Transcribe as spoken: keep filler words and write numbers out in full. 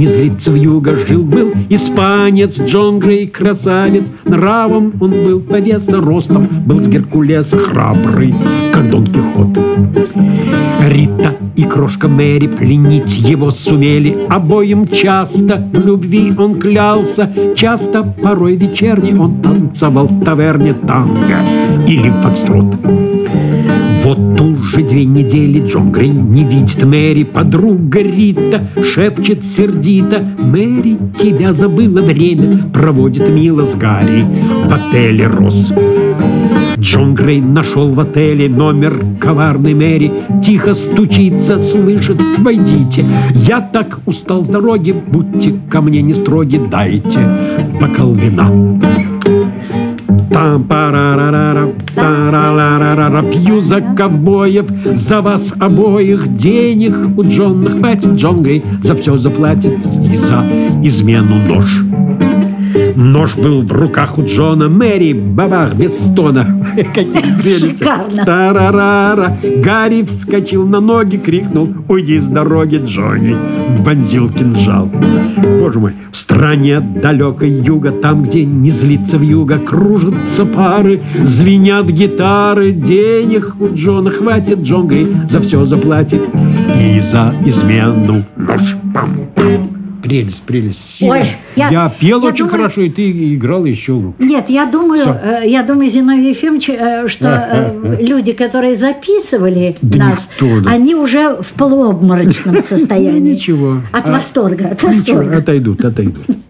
не злится вьюга. Жил-был испанец Джон Грей, красавец. Нравом он был повеса, ростом был с Геркулеса, храбрый, как Дон Кихот. Рита и крошка Мэри пленить его сумели. Обоим часто в любви он клялся. Часто, порой вечерний, он танцевал в таверне танго или фокстрот. Вот уже две недели Джон Грей не видит Мэри. Подруга Рита шепчет сердито: Мэри, тебя забыла время, проводит мило с Гарри в отеле Росс. Джон Грей нашел в отеле номер коварной Мэри. Тихо стучится, слышит: войдите. Я так устал с дороги, будьте ко мне не строги, дайте бокал вина. Там парарарара, тарарарара, пью за ковбоев, за вас обоих. Денег у Джона хватит, Джон Грей за все заплатит и за измену нож. Нож был в руках у Джона. Мэри, бабах, без стона. Какие прелести. Шикарно. Тарарара. Гарри вскочил на ноги, крикнул: уйди с дороги, Джонни. Вонзил кинжал. Боже мой, в стране далекой юга, там, где не злится вьюга, кружатся пары, звенят гитары. Денег у Джона хватит, Джон Грей за все заплатит и за измену нож. Пам-пам. Прелесть, прелесть. Ой, я, я пел я очень думаю... хорошо, и ты играл еще лучше. Нет, я думаю, э, я думаю, Зиновий Ефимович, э, что э, люди, которые записывали да нас, никто, да. они уже в полуобморочном состоянии. Ничего. От восторга, от восторга. Ничего, отойдут, отойдут.